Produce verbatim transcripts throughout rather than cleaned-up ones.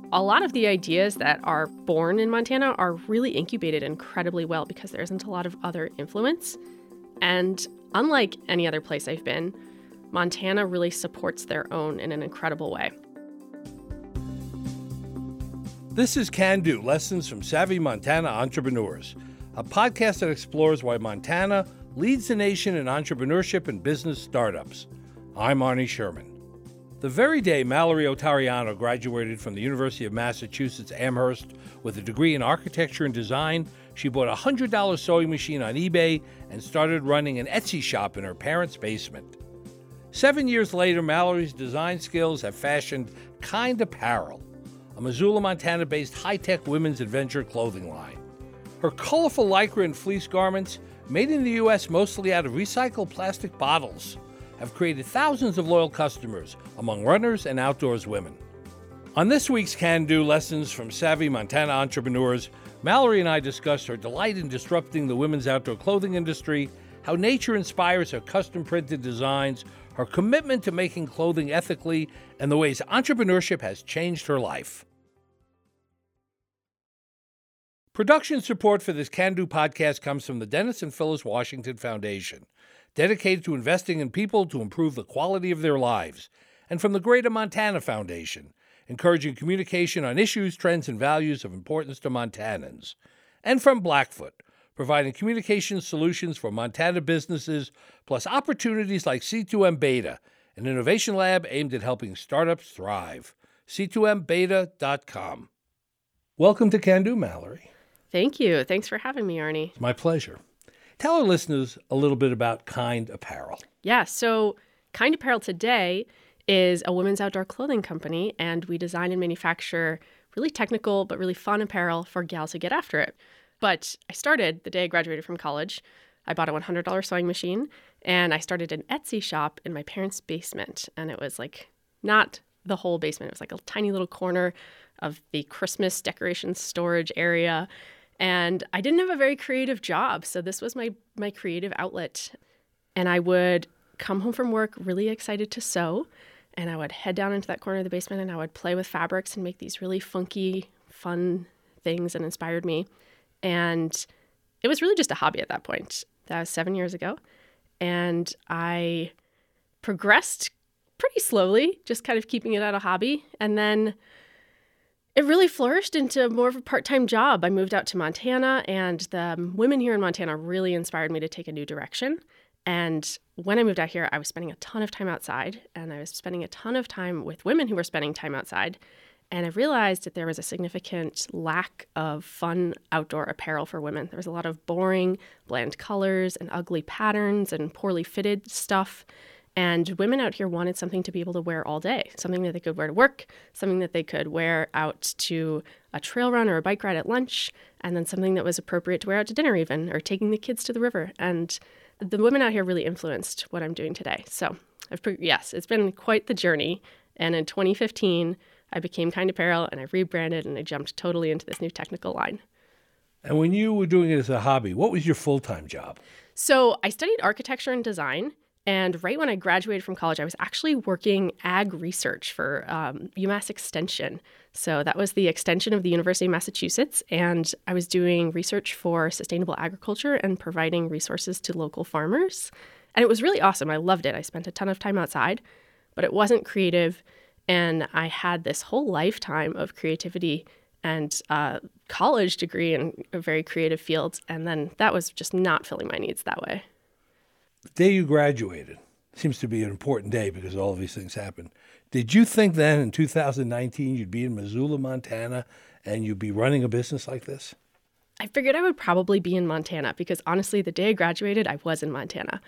A lot of the ideas that are born in Montana are really incubated incredibly well because there isn't a lot of other influence. And unlike any other place I've been, Montana really supports their own in an incredible way. This is Can Do, Lessons from Savvy Montana Entrepreneurs, a podcast that explores why Montana leads the nation in entrepreneurship and business startups. I'm Arnie Sherman. The very day Mallory Otariano graduated from the University of Massachusetts Amherst with a degree in architecture and design, she bought a one hundred dollars sewing machine on eBay and started running an Etsy shop in her parents' basement. Seven years later, Mallory's design skills have fashioned Kind Apparel, a Missoula, Montana-based high-tech women's adventure clothing line. Her colorful lycra and fleece garments, made in the U S mostly out of recycled plastic bottles, have created thousands of loyal customers among runners and outdoors women. On this week's Can Do Lessons from Savvy Montana Entrepreneurs, Mallory and I discussed her delight in disrupting the women's outdoor clothing industry, how nature inspires her custom-printed designs, her commitment to making clothing ethically, and the ways entrepreneurship has changed her life. Production support for this Can Do podcast comes from the Dennis and Phyllis Washington Foundation, dedicated to investing in people to improve the quality of their lives, and from the Greater Montana Foundation, encouraging communication on issues, trends, and values of importance to Montanans, and from Blackfoot, providing communication solutions for Montana businesses, plus opportunities like C two M Beta, an innovation lab aimed at helping startups thrive. C two M beta dot com. Welcome to Can Do, Mallory. Thank you. Thanks for having me, Arnie. It's my pleasure. Tell our listeners a little bit about Kind Apparel. Yeah, so Kind Apparel today is a women's outdoor clothing company, and we design and manufacture really technical but really fun apparel for gals who get after it. But I started the day I graduated from college. I bought a one hundred dollars sewing machine, and I started an Etsy shop in my parents' basement. And it was like not the whole basement. It was like a tiny little corner of the Christmas decorations storage area. And I didn't have a very creative job, so this was my my creative outlet. And I would come home from work really excited to sew, and I would head down into that corner of the basement, and I would play with fabrics and make these really funky, fun things that inspired me. And it was really just a hobby at that point. That was seven years ago. And I progressed pretty slowly, just kind of keeping it at a hobby. And then it really flourished into more of a part-time job. I moved out to Montana, and the women here in Montana really inspired me to take a new direction. And when I moved out here, I was spending a ton of time outside, and I was spending a ton of time with women who were spending time outside. And I realized that there was a significant lack of fun outdoor apparel for women. There was a lot of boring, bland colors and ugly patterns and poorly fitted stuff. And women out here wanted something to be able to wear all day, something that they could wear to work, something that they could wear out to a trail run or a bike ride at lunch, and then something that was appropriate to wear out to dinner even, or taking the kids to the river. And the women out here really influenced what I'm doing today. So I've pre- yes, it's been quite the journey. And in twenty fifteen, I became Kind Apparel, and I rebranded, and I jumped totally into this new technical line. And when you were doing it as a hobby, what was your full-time job? So I studied architecture and design. And right when I graduated from college, I was actually working ag research for um, UMass Extension. So that was the extension of the University of Massachusetts. And I was doing research for sustainable agriculture and providing resources to local farmers. And it was really awesome. I loved it. I spent a ton of time outside, but it wasn't creative. And I had this whole lifetime of creativity and uh, college degree in a very creative field. And then that was just not filling my needs that way. The day you graduated seems to be an important day because all of these things happened. Did you think then in two thousand nineteen you'd be in Missoula, Montana, and you'd be running a business like this? I figured I would probably be in Montana because honestly, the day I graduated, I was in Montana.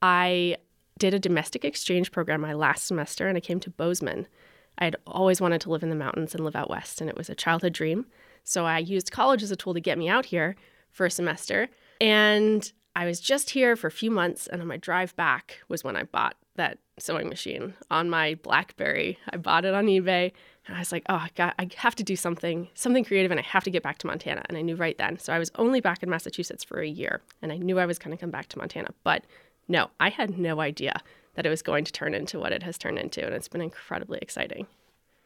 I did a domestic exchange program my last semester, and I came to Bozeman. I had always wanted to live in the mountains and live out west, and it was a childhood dream. So I used college as a tool to get me out here for a semester. And I was just here for a few months, and on my drive back was when I bought that sewing machine on my BlackBerry. I bought it on eBay, and I was like, oh, I, got, I have to do something, something creative, and I have to get back to Montana. And I knew right then. So I was only back in Massachusetts for a year, and I knew I was going to come back to Montana. But no, I had no idea that it was going to turn into what it has turned into, and it's been incredibly exciting.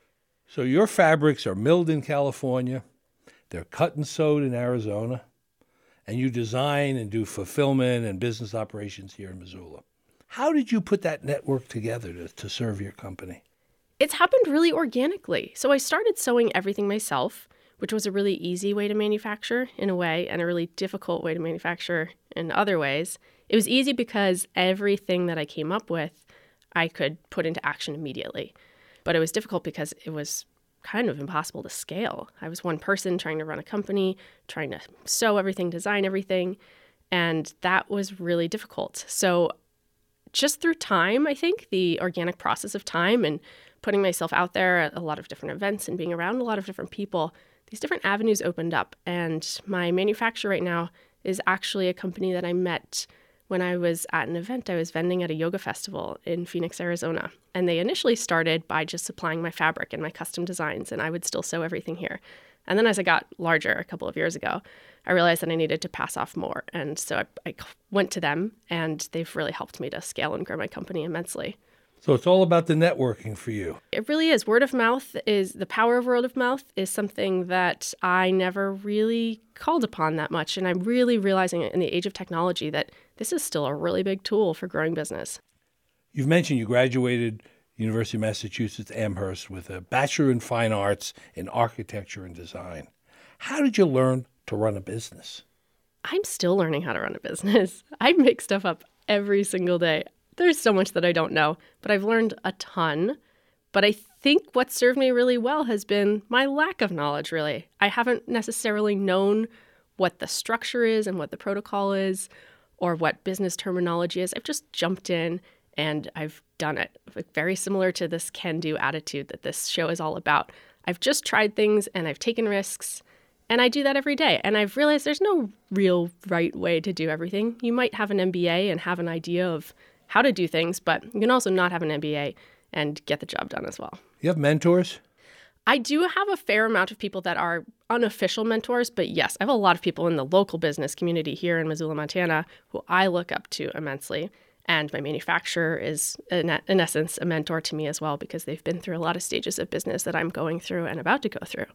So your fabrics are milled in California, they're cut and sewed in Arizona, and you design and do fulfillment and business operations here in Missoula. How did you put that network together to, to serve your company? It's happened really organically. So I started sewing everything myself, which was a really easy way to manufacture in a way and a really difficult way to manufacture in other ways. It was easy because everything that I came up with, I could put into action immediately. But it was difficult because it was kind of impossible to scale. I was one person trying to run a company, trying to sew everything, design everything, and that was really difficult. So just through time, I think, the organic process of time and putting myself out there at a lot of different events and being around a lot of different people, these different avenues opened up. And my manufacturer right now is actually a company that I met when I was at an event. I was vending at a yoga festival in Phoenix, Arizona. And they initially started by just supplying my fabric and my custom designs, and I would still sew everything here. And then as I got larger a couple of years ago, I realized that I needed to pass off more. And so I, I went to them, and they've really helped me to scale and grow my company immensely. So it's all about the networking for you. It really is. Word of mouth is, the power of word of mouth is something that I never really called upon that much. And I'm really realizing in the age of technology that this is still a really big tool for growing business. You've mentioned you graduated University of Massachusetts Amherst with a Bachelor in Fine Arts in Architecture and Design. How did you learn to run a business? I'm still learning how to run a business. I make stuff up every single day. There's so much that I don't know, but I've learned a ton. But I think what served me really well has been my lack of knowledge, really. I haven't necessarily known what the structure is and what the protocol is or what business terminology is. I've just jumped in and I've done it. Very similar to this can-do attitude that this show is all about. I've just tried things and I've taken risks, and I do that every day. And I've realized there's no real right way to do everything. You might have an M B A and have an idea of how to do things, but you can also not have an M B A and get the job done as well. You have mentors? I do have a fair amount of people that are unofficial mentors, but yes, I have a lot of people in the local business community here in Missoula, Montana, who I look up to immensely. And my manufacturer is, in, in essence, a mentor to me as well, because they've been through a lot of stages of business that I'm going through and about to go through.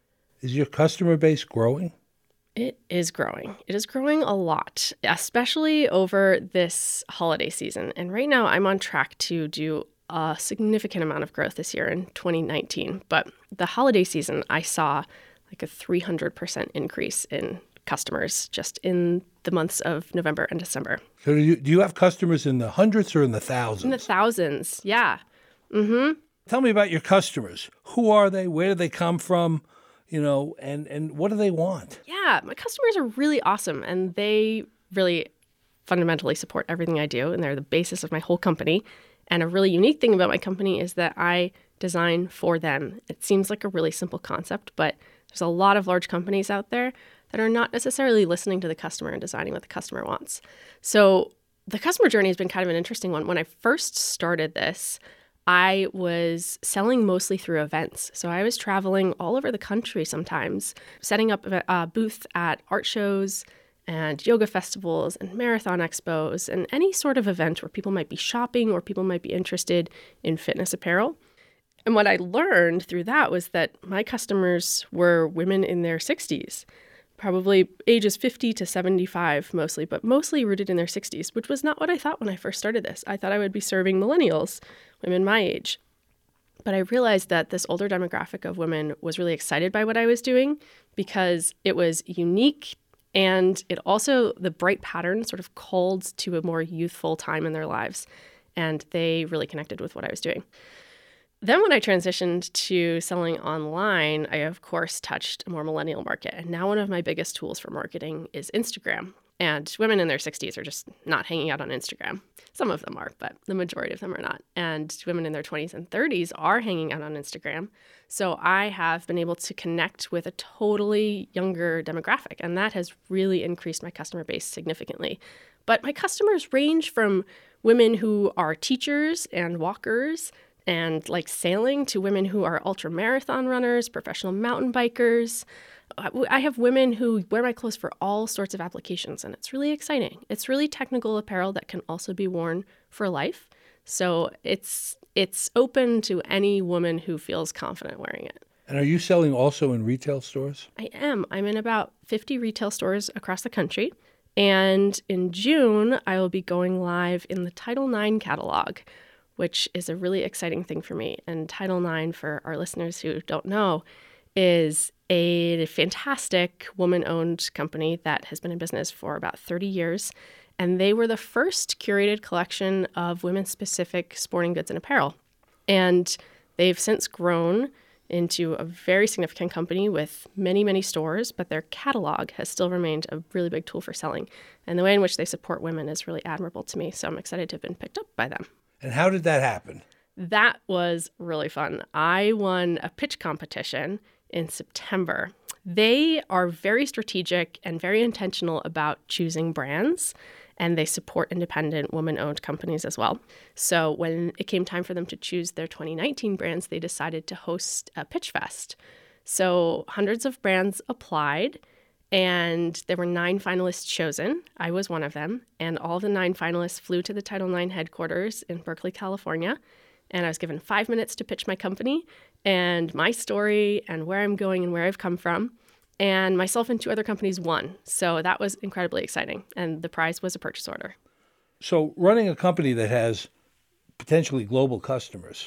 Is your customer base growing? It is growing. It is growing a lot, especially over this holiday season. And right now I'm on track to do a significant amount of growth this year in twenty nineteen. But the holiday season, I saw like a three hundred percent increase in customers just in the months of November and December. So do you, do you have customers in the hundreds or in the thousands? In the thousands, yeah. Mm-hmm. Tell me about your customers. Who are they? Where do they come from? You know, and, and what do they want? Yeah, my customers are really awesome, and they really fundamentally support everything I do, and they're the basis of my whole company. And a really unique thing about my company is that I design for them. It seems like a really simple concept, but there's a lot of large companies out there that are not necessarily listening to the customer and designing what the customer wants. So the customer journey has been kind of an interesting one. When I first started this, I was selling mostly through events. So I was traveling all over the country sometimes, setting up a booth at art shows and yoga festivals and marathon expos and any sort of event where people might be shopping or people might be interested in fitness apparel. And what I learned through that was that my customers were women in their sixties, probably ages fifty to seventy-five mostly, but mostly rooted in their sixties, which was not what I thought when I first started this. I thought I would be serving millennials, women my age. But I realized that this older demographic of women was really excited by what I was doing because it was unique, and it also, the bright pattern sort of called to a more youthful time in their lives, and they really connected with what I was doing. Then when I transitioned to selling online, I, of course, touched a more millennial market. And now one of my biggest tools for marketing is Instagram. And women in their sixties are just not hanging out on Instagram. Some of them are, but the majority of them are not. And women in their twenties and thirties are hanging out on Instagram. So I have been able to connect with a totally younger demographic. And that has really increased my customer base significantly. But my customers range from women who are teachers and walkers and like sailing to women who are ultra marathon runners, professional mountain bikers. I have women who wear my clothes for all sorts of applications, and it's really exciting. It's really technical apparel that can also be worn for life. So it's it's open to any woman who feels confident wearing it. And are you selling also in retail stores? I am. I'm in about fifty retail stores across the country. And in June, I will be going live in the Title nine catalog, which is a really exciting thing for me. And Title nine, for our listeners who don't know, is a fantastic woman-owned company that has been in business for about thirty years. And they were the first curated collection of women-specific sporting goods and apparel. And they've since grown into a very significant company with many, many stores, but their catalog has still remained a really big tool for selling. And the way in which they support women is really admirable to me. So I'm excited to have been picked up by them. And how did that happen? That was really fun. I won a pitch competition in September. They are very strategic and very intentional about choosing brands, and they support independent woman-owned companies as well. So when it came time for them to choose their twenty nineteen brands, they decided to host a pitch fest. So hundreds of brands applied, and there were nine finalists chosen. I was one of them, and all the nine finalists flew to the Title nine headquarters in Berkeley, California, and I was given five minutes to pitch my company and my story and where I'm going and where I've come from. And myself and two other companies won. So that was incredibly exciting. And the prize was a purchase order. So running a company that has potentially global customers,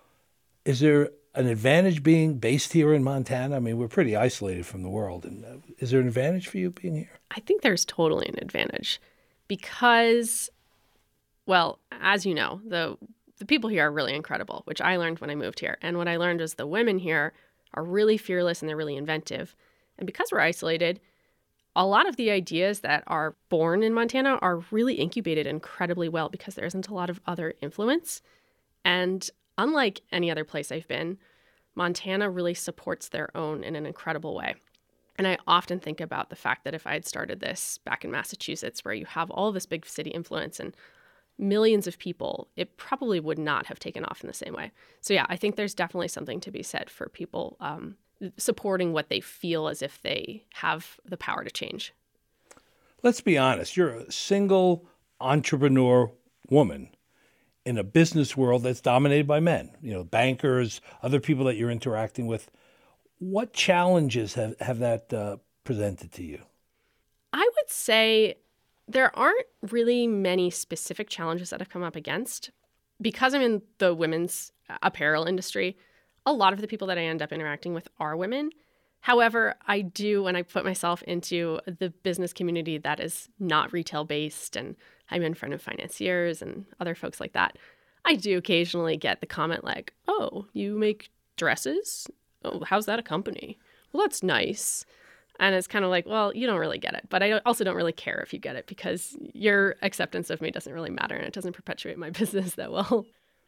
is there an advantage being based here in Montana? I mean, we're pretty isolated from the world. And uh, is there an advantage for you being here? I think there's totally an advantage because, well, as you know, the the people here are really incredible, which I learned when I moved here. And what I learned was the women here are really fearless and they're really inventive. And because we're isolated, a lot of the ideas that are born in Montana are really incubated incredibly well because there isn't a lot of other influence. And unlike any other place I've been, Montana really supports their own in an incredible way. And I often think about the fact that if I had started this back in Massachusetts, where you have all this big city influence and millions of people, it probably would not have taken off in the same way. So yeah, I think there's definitely something to be said for people um, supporting what they feel as if they have the power to change. Let's be honest. You're a single entrepreneur woman in a business world that's dominated by men, you know, bankers, other people that you're interacting with. What challenges have, have that uh, presented to you? I would say there aren't really many specific challenges that I've come up against. Because I'm in the women's apparel industry, a lot of the people that I end up interacting with are women. However, I do, when I put myself into the business community that is not retail-based, and I'm in front of financiers and other folks like that, I do occasionally get the comment like, oh, you make dresses? Oh, how's that a company? Well, that's nice. And it's kind of like, well, you don't really get it. But I also don't really care if you get it because your acceptance of me doesn't really matter and it doesn't perpetuate my business that well.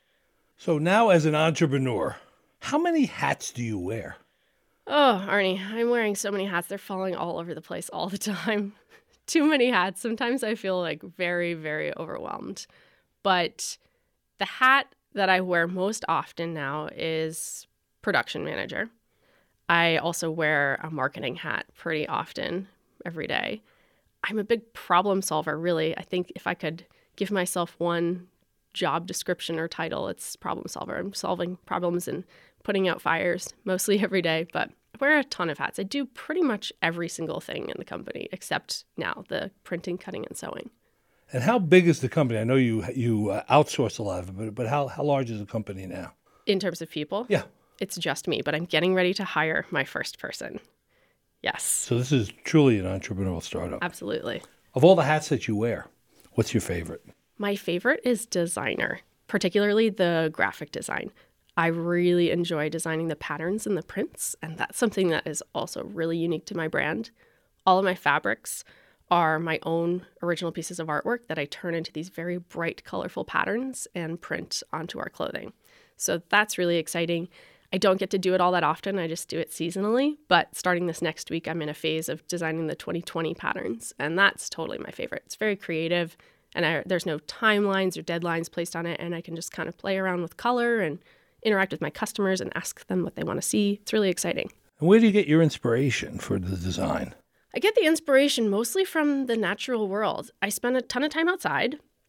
So now as an entrepreneur, how many hats do you wear? Oh, Arnie, I'm wearing so many hats. They're falling all over the place all the time. Too many hats. Sometimes I feel like very, very overwhelmed. But the hat that I wear most often now is production manager. I also wear a marketing hat pretty often every day. I'm a big problem solver, really. I think if I could give myself one job description or title, it's problem solver. I'm solving problems and putting out fires mostly every day, but I wear a ton of hats. I do pretty much every single thing in the company except now the printing, cutting, and sewing. And how big is the company? I know you you uh, outsource a lot of it, but, but how, how large is the company now? In terms of people? Yeah. It's just me, but I'm getting ready to hire my first person. Yes. So this is truly an entrepreneurial startup. Absolutely. Of all the hats that you wear, what's your favorite? My favorite is designer, particularly the graphic design. I really enjoy designing the patterns and the prints, and that's something that is also really unique to my brand. All of my fabrics are my own original pieces of artwork that I turn into these very bright, colorful patterns and print onto our clothing. So that's really exciting. I don't get to do it all that often. I just do it seasonally. But starting this next week, I'm in a phase of designing the twenty twenty patterns. And that's totally my favorite. It's very creative. And I, there's no timelines or deadlines placed on it. And I can just kind of play around with color and interact with my customers and ask them what they want to see. It's really exciting. And where do you get your inspiration for the design? I get the inspiration mostly from the natural world. I spend a ton of time outside.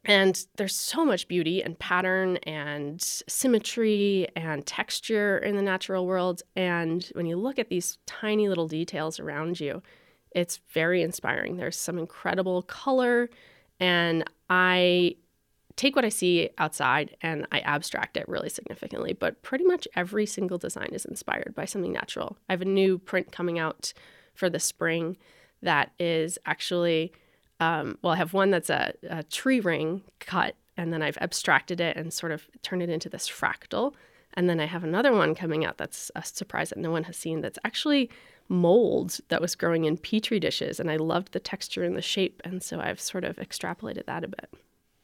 And there's so much beauty and pattern and symmetry and texture in the natural world. And when you look at these tiny little details around you, it's very inspiring. There's some incredible color, and I take what I see outside and I abstract it really significantly. But pretty much every single design is inspired by something natural. I have a new print coming out for the spring that is actually... Um, well, I have one that's a, a tree ring cut, and then I've abstracted it and sort of turned it into this fractal. And then I have another one coming out that's a surprise that no one has seen, that's actually mold that was growing in Petri dishes. And I loved the texture and the shape, and so I've sort of extrapolated that a bit.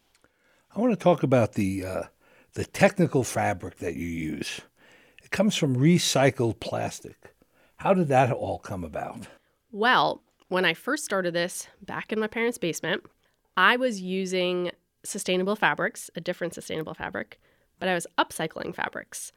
I want to talk about the uh, the technical fabric that you use. It comes from recycled plastic. How did that all come about? Well, when I first started this back in my parents' basement, I was using sustainable fabrics, a different sustainable fabric, but I was upcycling fabrics.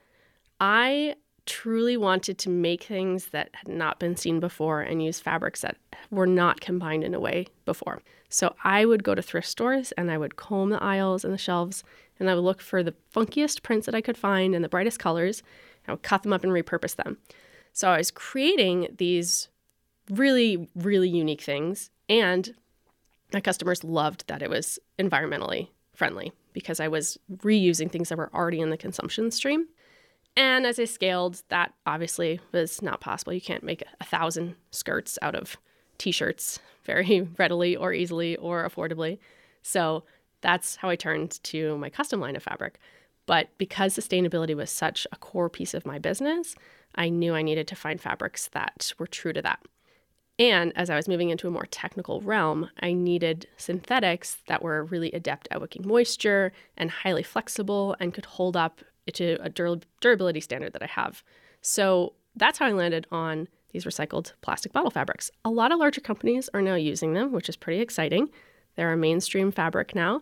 I truly wanted to make things that had not been seen before and use fabrics that were not combined in a way before. So I would go to thrift stores and I would comb the aisles and the shelves, and I would look for the funkiest prints that I could find and the brightest colors. I would cut them up and repurpose them. So I was creating these really, really unique things. And my customers loved that it was environmentally friendly because I was reusing things that were already in the consumption stream. And as I scaled, that obviously was not possible. You can't make a thousand skirts out of t-shirts very readily or easily or affordably. So that's how I turned to my custom line of fabric. But because sustainability was such a core piece of my business, I knew I needed to find fabrics that were true to that. And as I was moving into a more technical realm, I needed synthetics that were really adept at wicking moisture and highly flexible and could hold up to a dur- durability standard that I have. So that's how I landed on these recycled plastic bottle fabrics. A lot of larger companies are now using them, which is pretty exciting. They're a mainstream fabric now,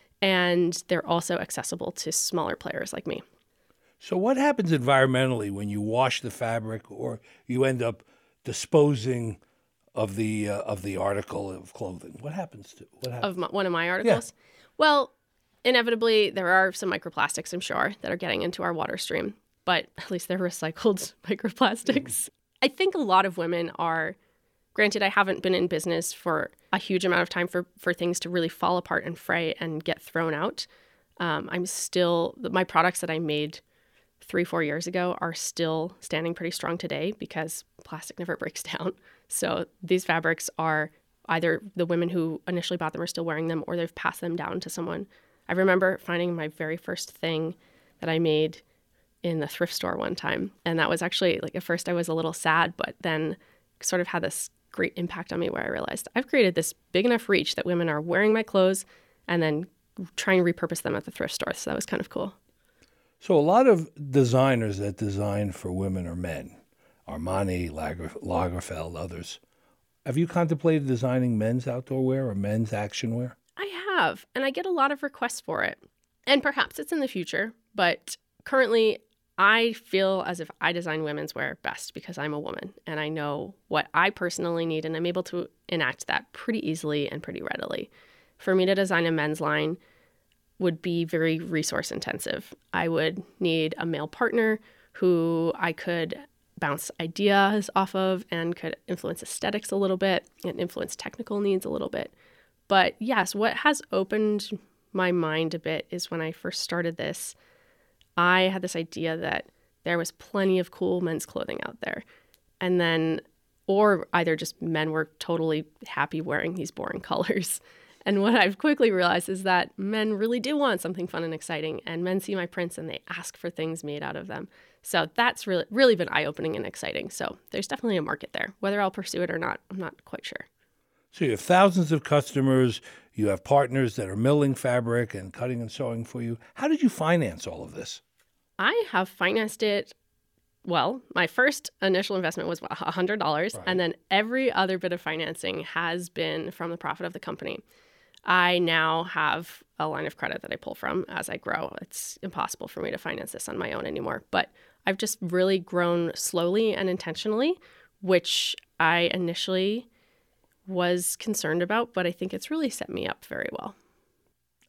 and they're also accessible to smaller players like me. So what happens environmentally when you wash the fabric or you end up disposing of the uh, of the article of clothing? What happens to what happens? Of my, one of my articles? Yeah. Well, inevitably, there are some microplastics, I'm sure, that are getting into our water stream, but at least they're recycled microplastics. Mm-hmm. I think a lot of women are, granted, I haven't been in business for a huge amount of time for, for things to really fall apart and fray and get thrown out. Um, I'm still, my products that I made three, four years ago are still standing pretty strong today because plastic never breaks down. So these fabrics are either the women who initially bought them are still wearing them or they've passed them down to someone. I remember finding my very first thing that I made in the thrift store one time. And that was actually, like, at first I was a little sad, but then sort of had this great impact on me where I realized I've created this big enough reach that women are wearing my clothes and then trying to repurpose them at the thrift store. So that was kind of cool. So a lot of designers that design for women are men. Armani, Lager, Lagerfeld, others. Have you contemplated designing men's outdoor wear or men's action wear? I have, and I get a lot of requests for it. And perhaps it's in the future, but currently I feel as if I design women's wear best because I'm a woman and I know what I personally need, and I'm able to enact that pretty easily and pretty readily. For me to design a men's line would be very resource intensive. I would need a male partner who I could bounce ideas off of and could influence aesthetics a little bit and influence technical needs a little bit. But yes, what has opened my mind a bit is when I first started this, I had this idea that there was plenty of cool men's clothing out there. And then, or either just men were totally happy wearing these boring colors. And what I've quickly realized is that men really do want something fun and exciting, and men see my prints and they ask for things made out of them. So that's really, really been eye-opening and exciting. So there's definitely a market there. Whether I'll pursue it or not, I'm not quite sure. So you have thousands of customers. You have partners that are milling fabric and cutting and sewing for you. How did you finance all of this? I have financed it. Well, my first initial investment was one hundred dollars, right. And then every other bit of financing has been from the profit of the company. I now have a line of credit that I pull from as I grow. It's impossible for me to finance this on my own anymore, but I've just really grown slowly and intentionally, which I initially was concerned about, but I think it's really set me up very well.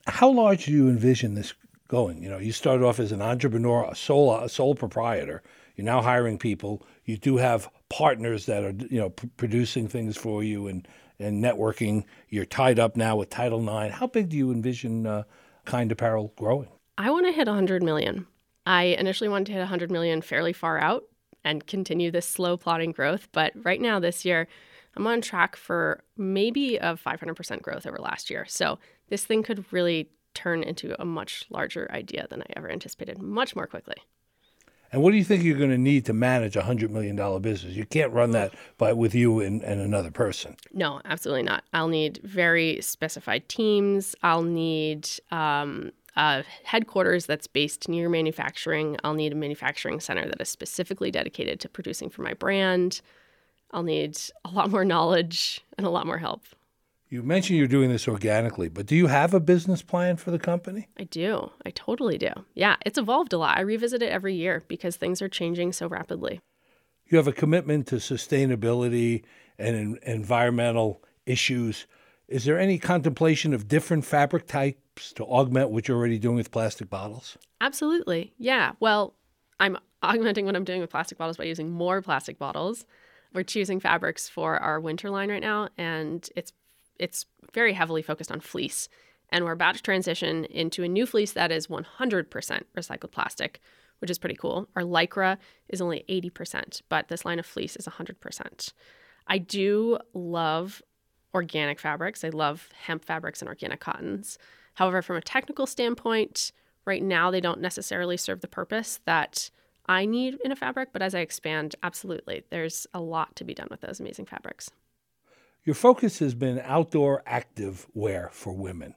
How large do you envision this going? You know, you started off as an entrepreneur, a sole, a sole proprietor. You're now hiring people. You do have partners that are, you know, p- producing things for you and, and networking. You're tied up now with Title nine. How big do you envision uh, Kind Apparel growing? I want to hit one hundred million. I initially wanted to hit one hundred million fairly far out and continue this slow plodding growth. But right now this year, I'm on track for maybe a five hundred percent growth over last year. So this thing could really turn into a much larger idea than I ever anticipated, much more quickly. And what do you think you're going to need to manage a one hundred million dollars business? You can't run that by with you and, and another person. No, absolutely not. I'll need very specified teams. I'll need um, a headquarters that's based near manufacturing. I'll need a manufacturing center that is specifically dedicated to producing for my brand. I'll need a lot more knowledge and a lot more help. You mentioned you're doing this organically, but do you have a business plan for the company? I do. I totally do. Yeah, it's evolved a lot. I revisit it every year because things are changing so rapidly. You have a commitment to sustainability and en- environmental issues. Is there any contemplation of different fabric types to augment what you're already doing with plastic bottles? Absolutely. Yeah. Well, I'm augmenting what I'm doing with plastic bottles by using more plastic bottles. We're choosing fabrics for our winter line right now, and it's it's very heavily focused on fleece. And we're about to transition into a new fleece that is one hundred percent recycled plastic, which is pretty cool. Our Lycra is only eighty percent, but this line of fleece is one hundred percent. I do love organic fabrics. I love hemp fabrics and organic cottons. However, from a technical standpoint, right now they don't necessarily serve the purpose that I need in a fabric, but as I expand, absolutely, there's a lot to be done with those amazing fabrics. Your focus has been outdoor active wear for women.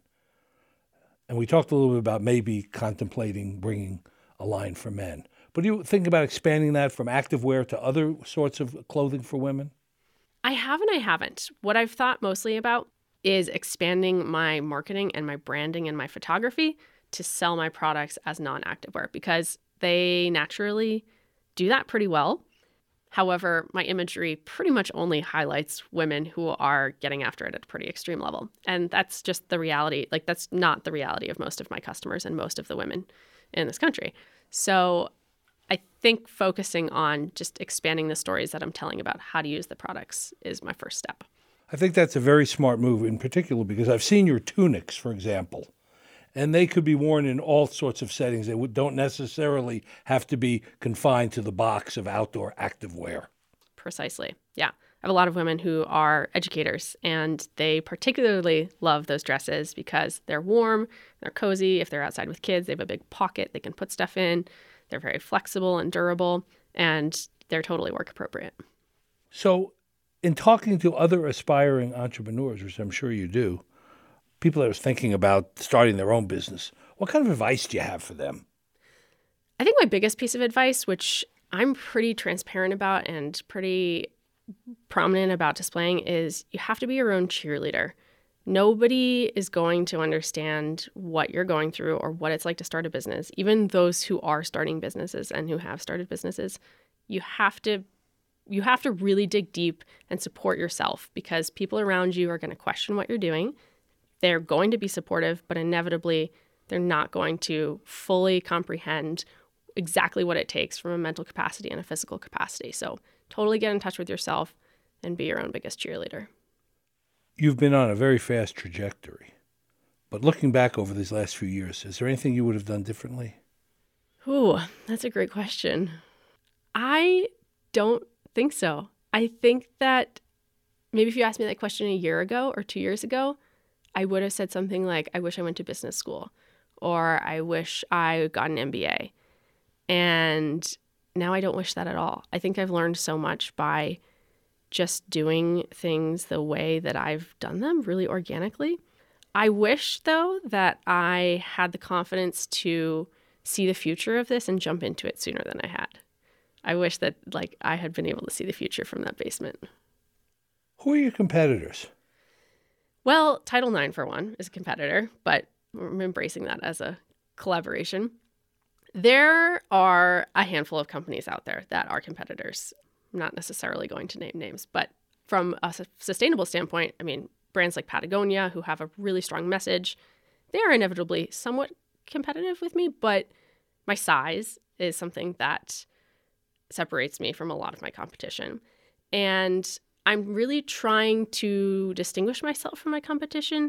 And we talked a little bit about maybe contemplating bringing a line for men. But do you think about expanding that from active wear to other sorts of clothing for women? I have and I haven't. What I've thought mostly about is expanding my marketing and my branding and my photography to sell my products as non-active wear because they naturally do that pretty well. However, my imagery pretty much only highlights women who are getting after it at a pretty extreme level. And that's just the reality. Like, that's not the reality of most of my customers and most of the women in this country. So I think focusing on just expanding the stories that I'm telling about how to use the products is my first step. I think that's a very smart move in particular because I've seen your tunics, for example, and they could be worn in all sorts of settings. They don't necessarily have to be confined to the box of outdoor active wear. Precisely. Yeah. I have a lot of women who are educators, and they particularly love those dresses because they're warm, they're cozy. If they're outside with kids, they have a big pocket they can put stuff in. They're very flexible and durable, and they're totally work appropriate. So in talking to other aspiring entrepreneurs, which I'm sure you do, people that are thinking about starting their own business, what kind of advice do you have for them? I think my biggest piece of advice, which I'm pretty transparent about and pretty prominent about displaying, is you have to be your own cheerleader. Nobody is going to understand what you're going through or what it's like to start a business. Even those who are starting businesses and who have started businesses, you have to you have to really dig deep and support yourself because people around you are going to question what you're doing. They're going to be supportive, but inevitably they're not going to fully comprehend exactly what it takes from a mental capacity and a physical capacity. So totally get in touch with yourself and be your own biggest cheerleader. You've been on a very fast trajectory, but looking back over these last few years, is there anything you would have done differently? Ooh, that's a great question. I don't think so. I think that maybe if you asked me that question a year ago or two years ago, I would have said something like, I wish I went to business school, or I wish I got an M B A. And now I don't wish that at all. I think I've learned so much by just doing things the way that I've done them, really organically. I wish, though, that I had the confidence to see the future of this and jump into it sooner than I had. I wish that, like, I had been able to see the future from that basement. Who are your competitors? Well, Title nine, for one, is a competitor, but I'm embracing that as a collaboration. There are a handful of companies out there that are competitors. I'm not necessarily going to name names, but from a sustainable standpoint, I mean, brands like Patagonia, who have a really strong message, they are inevitably somewhat competitive with me, but my size is something that separates me from a lot of my competition. And I'm really trying to distinguish myself from my competition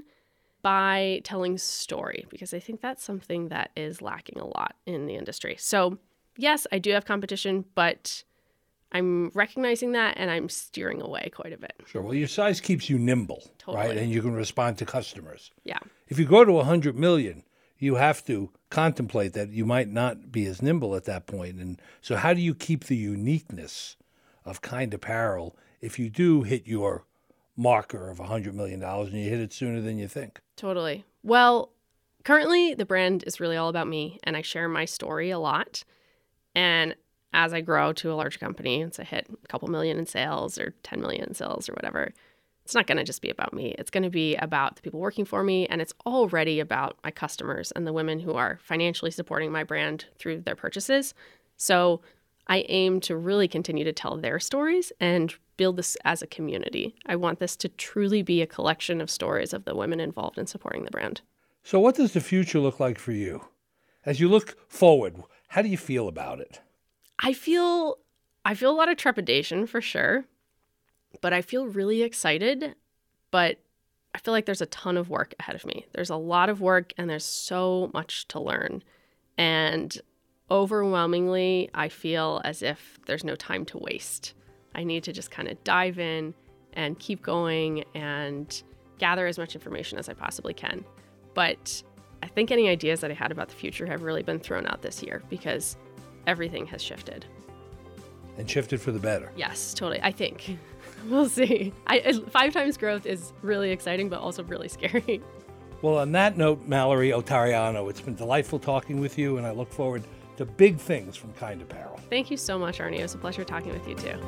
by telling story, because I think that's something that is lacking a lot in the industry. So yes, I do have competition, but I'm recognizing that and I'm steering away quite a bit. Sure. Well, your size keeps you nimble, Totally. right? And you can respond to customers. Yeah. If you go to one hundred million, you have to contemplate that you might not be as nimble at that point. And so how do you keep the uniqueness of Kind Apparel if you do hit your marker of one hundred million dollars and you hit it sooner than you think? Totally. Well, currently the brand is really all about me, and I share my story a lot. And as I grow to a large company, once I hit a couple million in sales or ten million in sales or whatever, it's not going to just be about me. It's going to be about the people working for me, and it's already about my customers and the women who are financially supporting my brand through their purchases. So I aim to really continue to tell their stories and build this as a community. I want this to truly be a collection of stories of the women involved in supporting the brand. So what does the future look like for you? As you look forward, how do you feel about it? I feel I feel a lot of trepidation for sure, but I feel really excited. But I feel like there's a ton of work ahead of me. There's a lot of work and there's so much to learn. And overwhelmingly, I feel as if there's no time to waste. I need to just kind of dive in and keep going and gather as much information as I possibly can. But I think any ideas that I had about the future have really been thrown out this year because everything has shifted. And shifted for the better. Yes, totally. I think. We'll see. I, five times growth is really exciting, but also really scary. Well, on that note, Mallory Ottariano, it's been delightful talking with you, and I look forward to big things from Kind Apparel. Thank you so much, Arnie. It was a pleasure talking with you, too.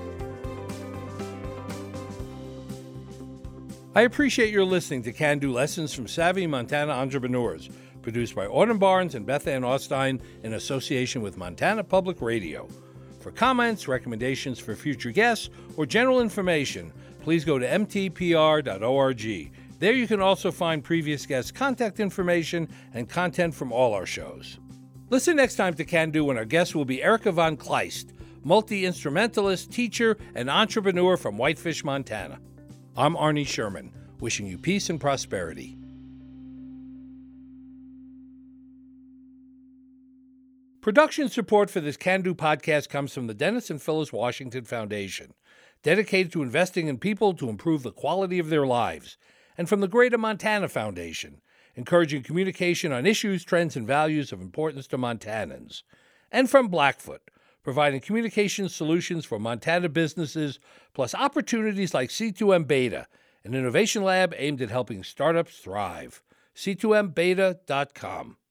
I appreciate your listening to Can Do Lessons from Savvy Montana Entrepreneurs, produced by Autumn Barnes and Beth Ann Austin in association with Montana Public Radio. For comments, recommendations for future guests, or general information, please go to m t p r dot org. There you can also find previous guests' contact information and content from all our shows. Listen next time to Can Do when our guest will be Erica Von Kleist, multi-instrumentalist, teacher, and entrepreneur from Whitefish, Montana. I'm Arnie Sherman, wishing you peace and prosperity. Production support for this Can Do podcast comes from the Dennis and Phyllis Washington Foundation, dedicated to investing in people to improve the quality of their lives, and from the Greater Montana Foundation, encouraging communication on issues, trends, and values of importance to Montanans, and from Blackfoot, providing communication solutions for Montana businesses, plus opportunities like C two M Beta, an innovation lab aimed at helping startups thrive. C two M beta dot com.